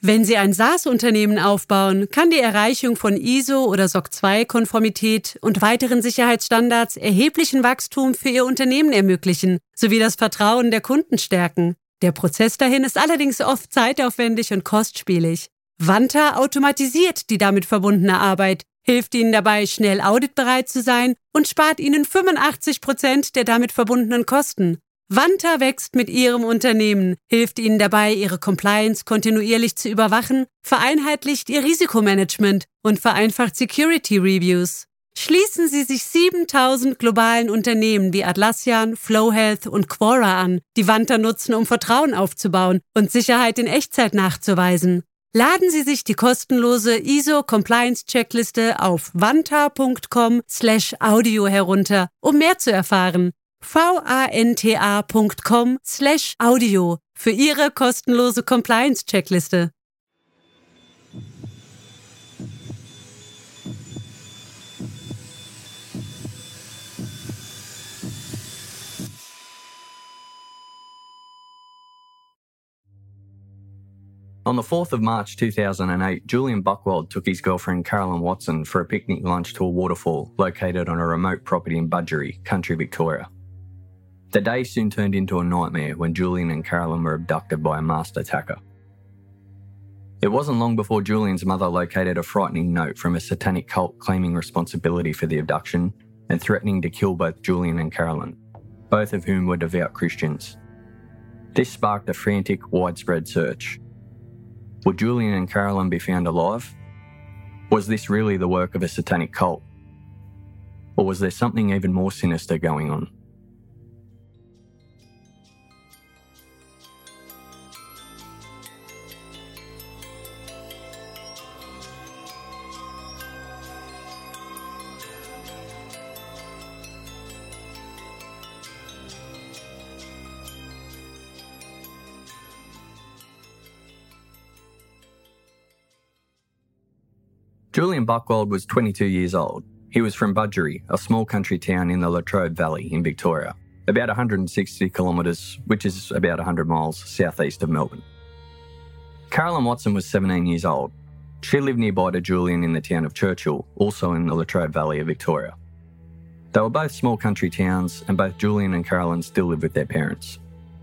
Wenn Sie ein SaaS-Unternehmen aufbauen, kann die Erreichung von ISO- oder SOC 2-Konformität und weiteren Sicherheitsstandards erheblichen Wachstum für Ihr Unternehmen ermöglichen, sowie das Vertrauen der Kunden stärken. Der Prozess dahin ist allerdings oft zeitaufwendig und kostspielig. Vanta automatisiert die damit verbundene Arbeit, hilft Ihnen dabei, schnell auditbereit zu sein und spart Ihnen 85% der damit verbundenen Kosten. Vanta wächst mit Ihrem Unternehmen, hilft Ihnen dabei, Ihre Compliance kontinuierlich zu überwachen, vereinheitlicht Ihr Risikomanagement und vereinfacht Security Reviews. Schließen Sie sich 7.000 globalen Unternehmen wie Atlassian, Flowhealth und Quora an, die Vanta nutzen, um Vertrauen aufzubauen und Sicherheit in Echtzeit nachzuweisen. Laden Sie sich die kostenlose ISO-Compliance-Checkliste auf vanta.com/audio herunter, um mehr zu erfahren. vanta.com/audio für Ihre kostenlose Compliance-Checkliste. On the 4th of March 2008, Julian Buchwald took his girlfriend Carolyn Watson for a picnic lunch to a waterfall located on a remote property in Budgeree, country Victoria. The day soon turned into a nightmare when Julian and Carolyn were abducted by a masked attacker. It wasn't long before Julian's mother located a frightening note from a satanic cult claiming responsibility for the abduction and threatening to kill both Julian and Carolyn, both of whom were devout Christians. This sparked a frantic, widespread search. Would Julian and Carolyn be found alive? Was this really the work of a satanic cult? Or was there something even more sinister going on? Julian Buchwald was 22 years old. He was from Budgeree, a small country town in the Latrobe Valley in Victoria, about 160 kilometres, which is about 100 miles southeast of Melbourne. Carolyn Watson was 17 years old. She lived nearby to Julian in the town of Churchill, also in the Latrobe Valley of Victoria. They were both small country towns, and both Julian and Carolyn still live with their parents.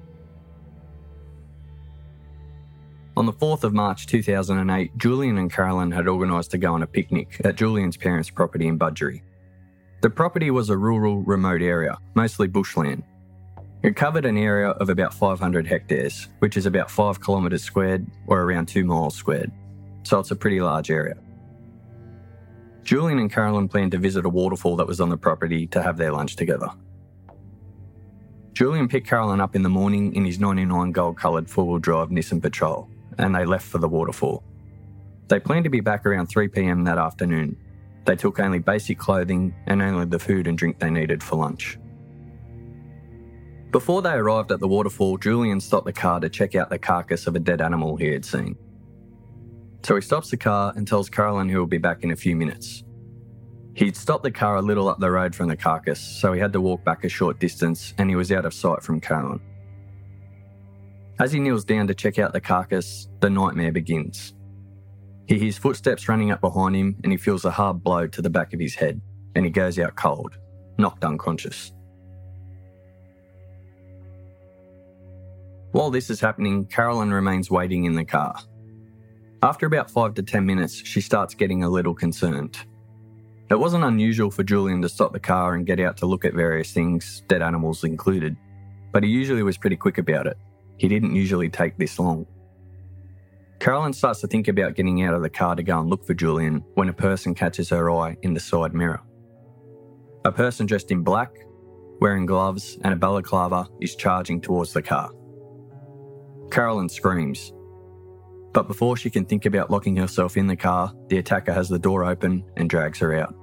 On the 4th of March 2008, Julian and Carolyn had organised to go on a picnic at Julian's parents' property in Budgeree. The property was a rural, remote area, mostly bushland. It covered an area of about 500 hectares, which is about 5 kilometres squared or around 2 miles squared, so it's a pretty large area. Julian and Carolyn planned to visit a waterfall that was on the property to have their lunch together. Julian picked Carolyn up in the morning in his 99 gold-coloured four-wheel drive Nissan Patrol, and they left for the waterfall. They planned to be back around 3 p.m. that afternoon. They took only basic clothing and only the food and drink they needed for lunch. Before they arrived at the waterfall, Julian stopped the car to check out the carcass of a dead animal he had seen. So he stops the car and tells Carolyn he will be back in a few minutes. He'd stopped the car a little up the road from the carcass, so he had to walk back a short distance and he was out of sight from Carolyn. As he kneels down to check out the carcass, the nightmare begins. He hears footsteps running up behind him and he feels a hard blow to the back of his head and he goes out cold, knocked unconscious. While this is happening, Carolyn remains waiting in the car. After about 5 to 10 minutes, she starts getting a little concerned. It wasn't unusual for Julian to stop the car and get out to look at various things, dead animals included, but he usually was pretty quick about it. He didn't usually take this long. Carolyn starts to think about getting out of the car to go and look for Julian when a person catches her eye in the side mirror. A person dressed in black, wearing gloves and a balaclava is charging towards the car. Carolyn screams, but before she can think about locking herself in the car, the attacker has the door open and drags her out.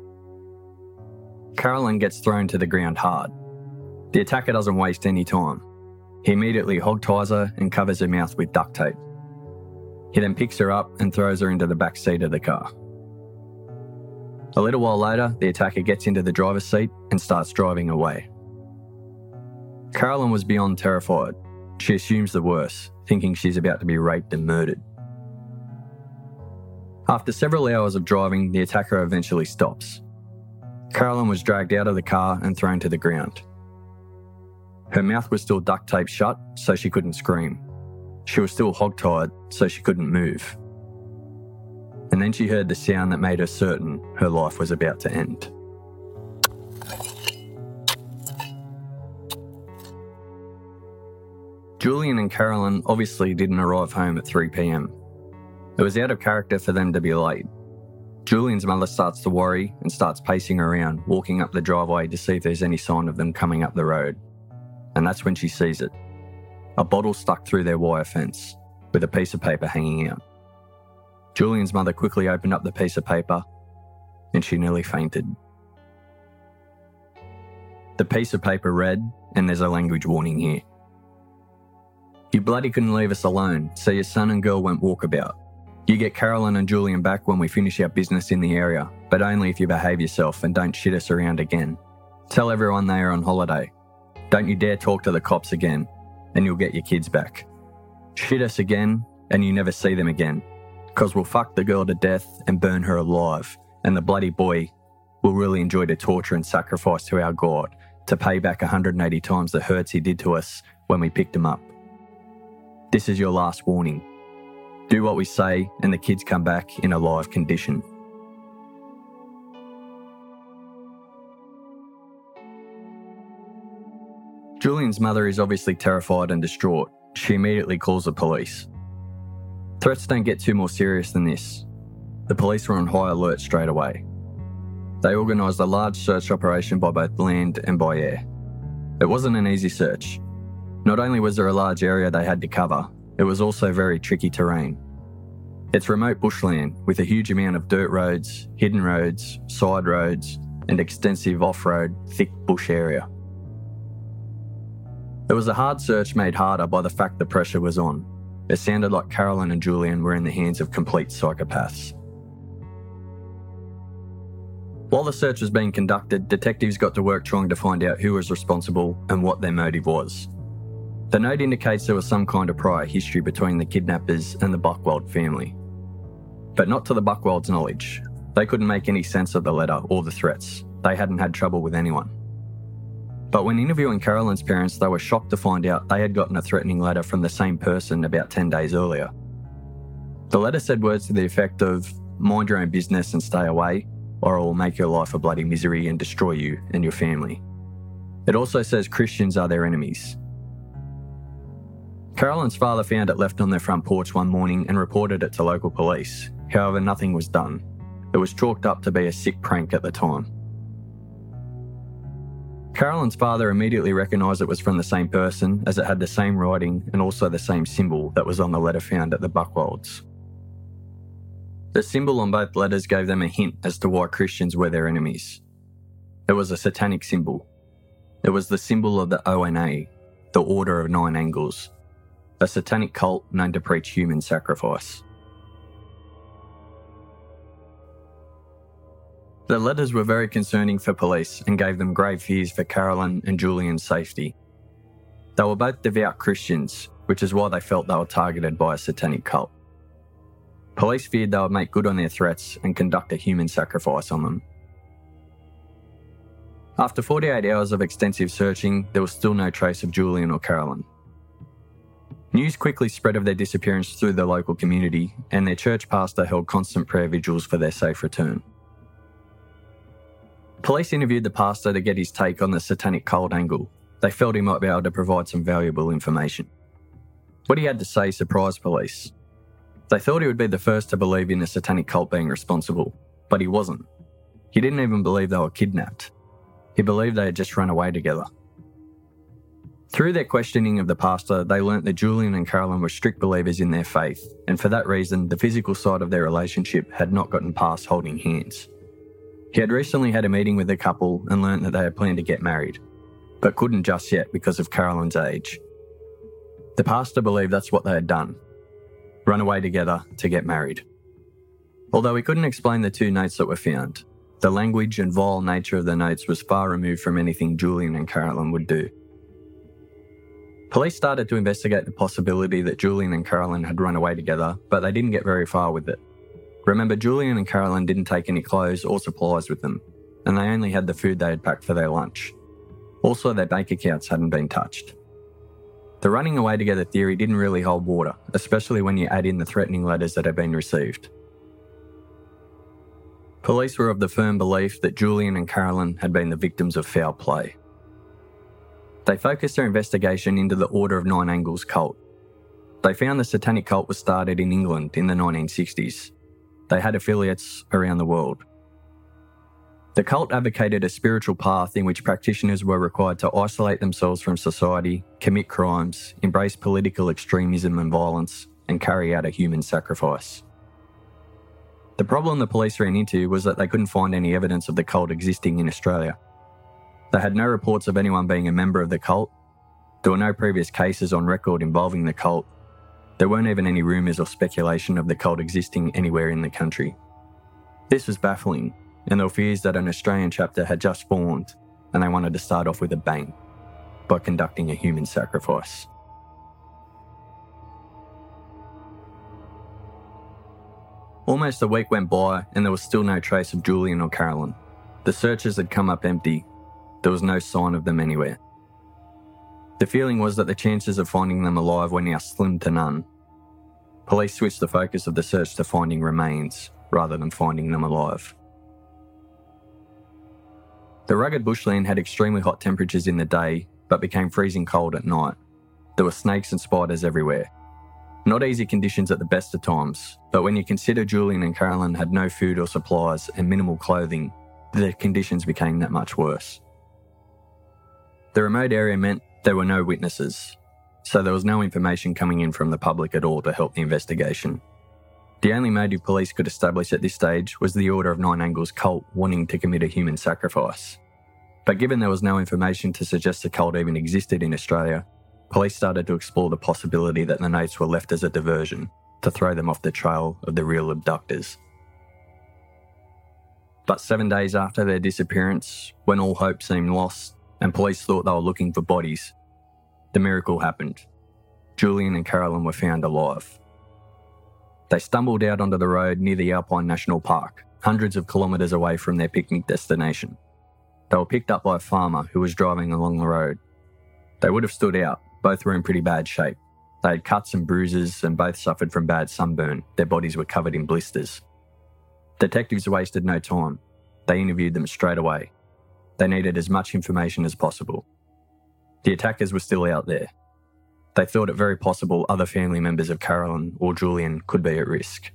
Carolyn gets thrown to the ground hard. The attacker doesn't waste any time. He immediately hog-ties her and covers her mouth with duct tape. He then picks her up and throws her into the back seat of the car. A little while later, the attacker gets into the driver's seat and starts driving away. Carolyn was beyond terrified. She assumes the worst, thinking she's about to be raped and murdered. After several hours of driving, the attacker eventually stops. Carolyn was dragged out of the car and thrown to the ground. Her mouth was still duct taped shut, so she couldn't scream. She was still hogtied, so she couldn't move. And then she heard the sound that made her certain her life was about to end. Julian and Carolyn obviously didn't arrive home at 3 p.m. It was out of character for them to be late. Julian's mother starts to worry and starts pacing around, walking up the driveway to see if there's any sign of them coming up the road. And that's when she sees it. A bottle stuck through their wire fence, with a piece of paper hanging out. Julian's mother quickly opened up the piece of paper, and she nearly fainted. The piece of paper read, and there's a language warning here. You bloody couldn't leave us alone, so your son and girl went walkabout. You get Carolyn and Julian back when we finish our business in the area, but only if you behave yourself and don't shit us around again. Tell everyone they are on holiday. Don't you dare talk to the cops again, and you'll get your kids back. Shit us again, and you never see them again, because we'll fuck the girl to death and burn her alive, and the bloody boy will really enjoy the torture and sacrifice to our God to pay back 180 times the hurts he did to us when we picked him up. This is your last warning. Do what we say and the kids come back in a live condition. Julian's mother is obviously terrified and distraught. She immediately calls the police. Threats don't get too more serious than this. The police were on high alert straight away. They organised a large search operation by both land and by air. It wasn't an easy search. Not only was there a large area they had to cover, it was also very tricky terrain. It's remote bushland with a huge amount of dirt roads, hidden roads, side roads, and extensive off-road, thick bush area. It was a hard search made harder by the fact the pressure was on. It sounded like Carolyn and Julian were in the hands of complete psychopaths. While the search was being conducted, detectives got to work trying to find out who was responsible and what their motive was. The note indicates there was some kind of prior history between the kidnappers and the Buchwald family. But not to the Buchwald's knowledge. They couldn't make any sense of the letter or the threats. They hadn't had trouble with anyone. But when interviewing Carolyn's parents, they were shocked to find out they had gotten a threatening letter from the same person about 10 days earlier. The letter said words to the effect of, "Mind your own business and stay away, or I will make your life a bloody misery and destroy you and your family." It also says Christians are their enemies. Carolyn's father found it left on their front porch one morning and reported it to local police. However, nothing was done. It was chalked up to be a sick prank at the time. Carolyn's father immediately recognised it was from the same person, as it had the same writing and also the same symbol that was on the letter found at the Buchwalds. The symbol on both letters gave them a hint as to why Christians were their enemies. It was a satanic symbol. It was the symbol of the ONA, the Order of Nine Angles, a satanic cult known to preach human sacrifice. The letters were very concerning for police and gave them grave fears for Carolyn and Julian's safety. They were both devout Christians, which is why they felt they were targeted by a satanic cult. Police feared they would make good on their threats and conduct a human sacrifice on them. After 48 hours of extensive searching, there was still no trace of Julian or Carolyn. News quickly spread of their disappearance through the local community, and their church pastor held constant prayer vigils for their safe return. Police interviewed the pastor to get his take on the satanic cult angle. They felt he might be able to provide some valuable information. What he had to say surprised police. They thought he would be the first to believe in a satanic cult being responsible, but he wasn't. He didn't even believe they were kidnapped. He believed they had just run away together. Through their questioning of the pastor, they learnt that Julian and Carolyn were strict believers in their faith, and for that reason, the physical side of their relationship had not gotten past holding hands. He had recently had a meeting with the couple and learnt that they had planned to get married, but couldn't just yet because of Carolyn's age. The pastor believed that's what they had done, run away together to get married. Although he couldn't explain the two notes that were found, the language and vile nature of the notes was far removed from anything Julian and Carolyn would do. Police started to investigate the possibility that Julian and Carolyn had run away together, but they didn't get very far with it. Remember, Julian and Carolyn didn't take any clothes or supplies with them, and they only had the food they had packed for their lunch. Also, their bank accounts hadn't been touched. The running away together theory didn't really hold water, especially when you add in the threatening letters that had been received. Police were of the firm belief that Julian and Carolyn had been the victims of foul play. They focused their investigation into the Order of Nine Angles cult. They found the satanic cult was started in England in the 1960s. They had affiliates around the world. The cult advocated a spiritual path in which practitioners were required to isolate themselves from society, commit crimes, embrace political extremism and violence, and carry out a human sacrifice. The problem the police ran into was that they couldn't find any evidence of the cult existing in Australia. They had no reports of anyone being a member of the cult. There were no previous cases on record involving the cult. There weren't even any rumours or speculation of the cult existing anywhere in the country. This was baffling, and there were fears that an Australian chapter had just formed, and they wanted to start off with a bang by conducting a human sacrifice. Almost a week went by and there was still no trace of Julian or Carolyn. The searches had come up empty. There was no sign of them anywhere. The feeling was that the chances of finding them alive were now slim to none. Police switched the focus of the search to finding remains rather than finding them alive. The rugged bushland had extremely hot temperatures in the day but became freezing cold at night. There were snakes and spiders everywhere. Not easy conditions at the best of times, but when you consider Julian and Carolyn had no food or supplies and minimal clothing, the conditions became that much worse. The remote area meant there were no witnesses, so there was no information coming in from the public at all to help the investigation. The only motive police could establish at this stage was the Order of Nine Angles cult wanting to commit a human sacrifice. But given there was no information to suggest the cult even existed in Australia, police started to explore the possibility that the notes were left as a diversion to throw them off the trail of the real abductors. But 7 days after their disappearance, when all hope seemed lost and police thought they were looking for bodies, the miracle happened. Julian and Carolyn were found alive. They stumbled out onto the road near the Alpine National Park, hundreds of kilometres away from their picnic destination. They were picked up by a farmer who was driving along the road. They would have stood out. Both were in pretty bad shape. They had cuts and bruises and both suffered from bad sunburn. Their bodies were covered in blisters. Detectives wasted no time. They interviewed them straight away. They needed as much information as possible. The attackers were still out there. They thought it very possible other family members of Carolyn or Julian could be at risk.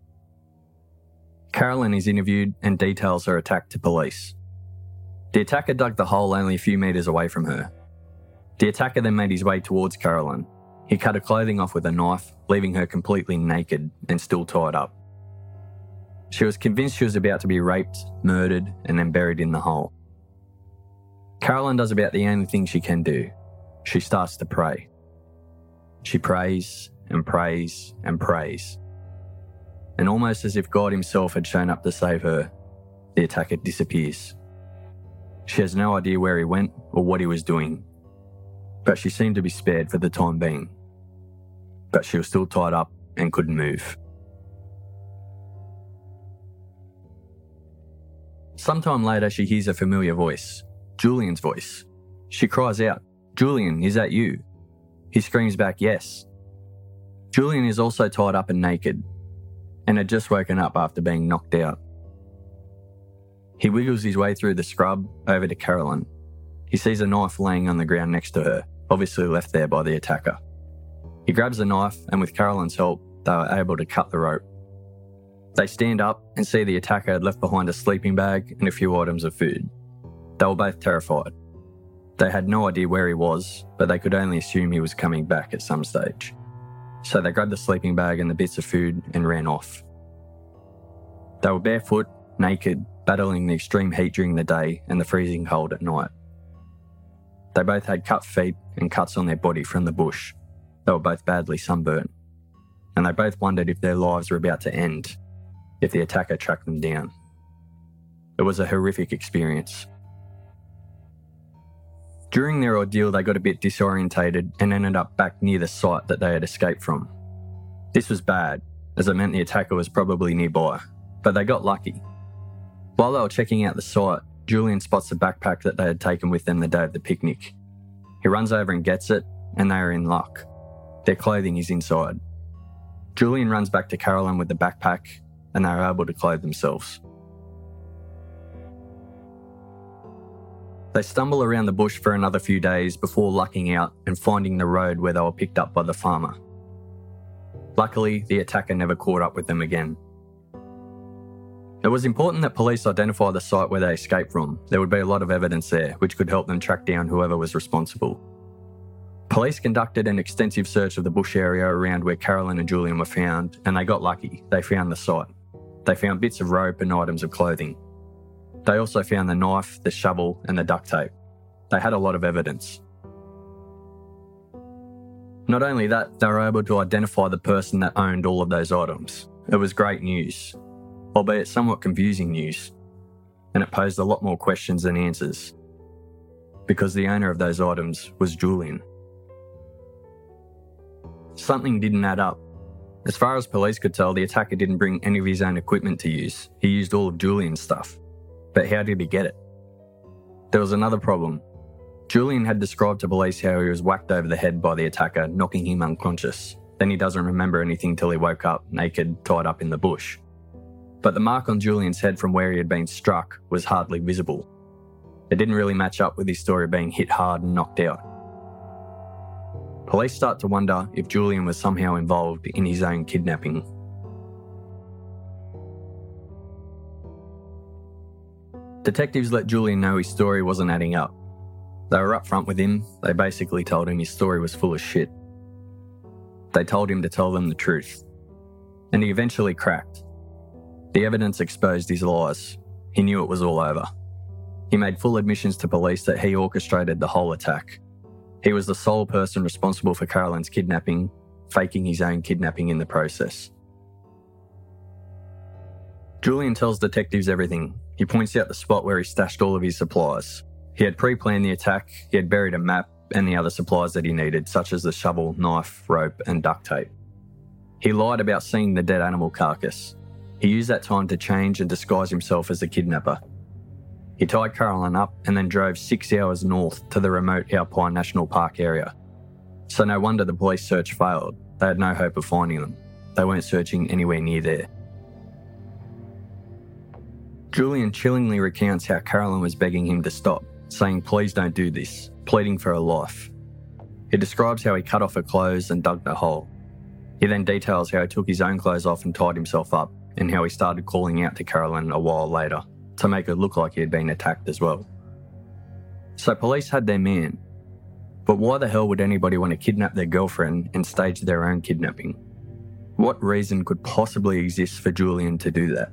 Carolyn is interviewed and details her attack to police. The attacker dug the hole only a few metres away from her. The attacker then made his way towards Carolyn. He cut her clothing off with a knife, leaving her completely naked and still tied up. She was convinced she was about to be raped, murdered, and then buried in the hole. Carolyn does about the only thing she can do. She starts to pray. She prays and prays and prays. And almost as if God himself had shown up to save her, the attacker disappears. She has no idea where he went or what he was doing, but she seemed to be spared for the time being. But she was still tied up and couldn't move. Sometime later, she hears a familiar voice, Julian's voice. She cries out, "Julian, is that you?" He screams back, "Yes." Julian is also tied up and naked, and had just woken up after being knocked out. He wiggles his way through the scrub over to Carolyn. He sees a knife laying on the ground next to her, obviously left there by the attacker. He grabs the knife and with Carolyn's help, they were able to cut the rope. They stand up and see the attacker had left behind a sleeping bag and a few items of food. They were both terrified. They had no idea where he was, but they could only assume he was coming back at some stage. So they grabbed the sleeping bag and the bits of food and ran off. They were barefoot, naked, battling the extreme heat during the day and the freezing cold at night. They both had cut feet and cuts on their body from the bush. They were both badly sunburnt. And they both wondered if their lives were about to end, if the attacker tracked them down. It was a horrific experience. During their ordeal, they got a bit disorientated and ended up back near the site that they had escaped from. This was bad, as it meant the attacker was probably nearby, but they got lucky. While they were checking out the site, Julian spots the backpack that they had taken with them the day of the picnic. He runs over and gets it, and they are in luck. Their clothing is inside. Julian runs back to Carolyn with the backpack, and they are able to clothe themselves. They stumble around the bush for another few days before lucking out and finding the road where they were picked up by the farmer. Luckily, the attacker never caught up with them again. It was important that police identify the site where they escaped from. There would be a lot of evidence there, which could help them track down whoever was responsible. Police conducted an extensive search of the bush area around where Carolyn and Julian were found, and they got lucky. They found the site. They found bits of rope and items of clothing. They also found the knife, the shovel, and the duct tape. They had a lot of evidence. Not only that, they were able to identify the person that owned all of those items. It was great news, albeit somewhat confusing news, and it posed a lot more questions than answers, because the owner of those items was Julian. Something didn't add up. As far as police could tell, the attacker didn't bring any of his own equipment to use. He used all of Julian's stuff. But how did he get it? There was another problem. Julian had described to police how he was whacked over the head by the attacker, knocking him unconscious. Then he doesn't remember anything till he woke up, naked, tied up in the bush. But the mark on Julian's head from where he had been struck was hardly visible. It didn't really match up with his story of being hit hard and knocked out. Police start to wonder if Julian was somehow involved in his own kidnapping. Detectives let Julian know his story wasn't adding up. They were upfront with him. They basically told him his story was full of shit. They told him to tell them the truth. And he eventually cracked. The evidence exposed his lies. He knew it was all over. He made full admissions to police that he orchestrated the whole attack. He was the sole person responsible for Carolyn's kidnapping, faking his own kidnapping in the process. Julian tells detectives everything. He points out the spot where he stashed all of his supplies. He had pre-planned the attack, he had buried a map and the other supplies that he needed, such as the shovel, knife, rope and duct tape. He lied about seeing the dead animal carcass. He used that time to change and disguise himself as the kidnapper. He tied Carolyn up and then drove 6 hours north to the remote Alpine National Park area. So no wonder the police search failed. They had no hope of finding them. They weren't searching anywhere near there. Julian chillingly recounts how Carolyn was begging him to stop, saying please don't do this, pleading for her life. He describes how he cut off her clothes and dug the hole. He then details how he took his own clothes off and tied himself up, and how he started calling out to Carolyn a while later to make it look like he had been attacked as well. So police had their man, but why the hell would anybody want to kidnap their girlfriend and stage their own kidnapping? What reason could possibly exist for Julian to do that?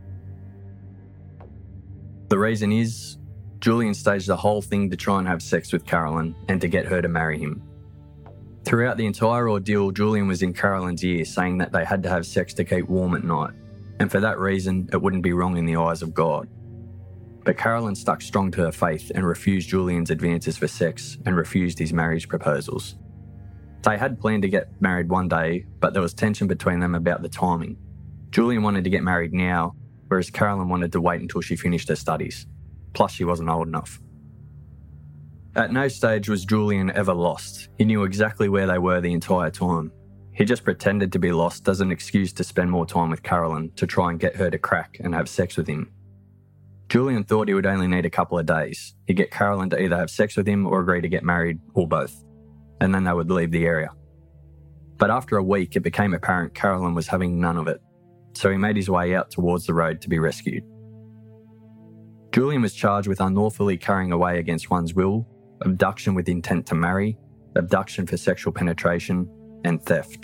The reason is, Julian staged the whole thing to try and have sex with Carolyn and to get her to marry him. Throughout the entire ordeal, Julian was in Carolyn's ear saying that they had to have sex to keep warm at night, and for that reason, it wouldn't be wrong in the eyes of God. But Carolyn stuck strong to her faith and refused Julian's advances for sex and refused his marriage proposals. They had planned to get married one day, but there was tension between them about the timing. Julian wanted to get married now, whereas Carolyn wanted to wait until she finished her studies. Plus, she wasn't old enough. At no stage was Julian ever lost. He knew exactly where they were the entire time. He just pretended to be lost as an excuse to spend more time with Carolyn to try and get her to crack and have sex with him. Julian thought he would only need a couple of days. He'd get Carolyn to either have sex with him or agree to get married, or both. And then they would leave the area. But after a week, it became apparent Carolyn was having none of it. So he made his way out towards the road to be rescued. Julian was charged with unlawfully carrying away against one's will, abduction with intent to marry, abduction for sexual penetration, and theft.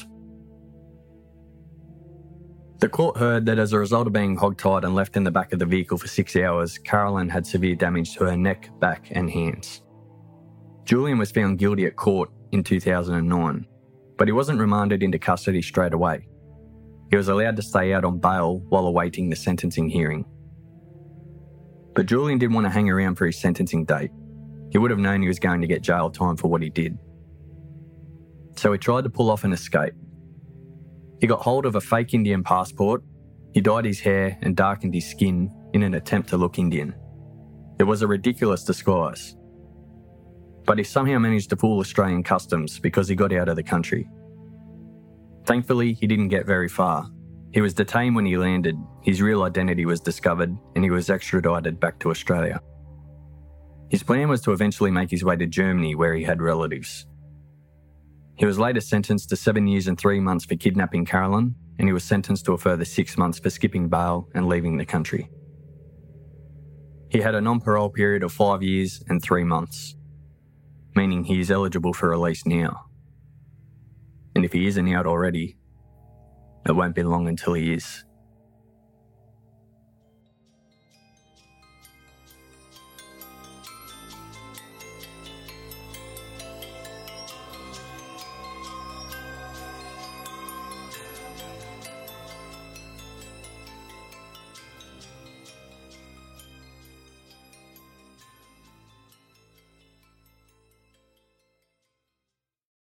The court heard that as a result of being hogtied and left in the back of the vehicle for 6 hours, Carolyn had severe damage to her neck, back and hands. Julian was found guilty at court in 2009, but he wasn't remanded into custody straight away. He was allowed to stay out on bail while awaiting the sentencing hearing. But Julian didn't want to hang around for his sentencing date. He would have known he was going to get jail time for what he did. So he tried to pull off an escape. He got hold of a fake Indian passport, he dyed his hair and darkened his skin in an attempt to look Indian. It was a ridiculous disguise. But he somehow managed to fool Australian customs because he got out of the country. Thankfully, he didn't get very far. He was detained when he landed, his real identity was discovered, and he was extradited back to Australia. His plan was to eventually make his way to Germany where he had relatives. He was later sentenced to 7 years and 3 months for kidnapping Carolyn, and he was sentenced to a further 6 months for skipping bail and leaving the country. He had a non-parole period of 5 years and 3 months, meaning he is eligible for release now. And if he isn't out already, it won't be long until he is.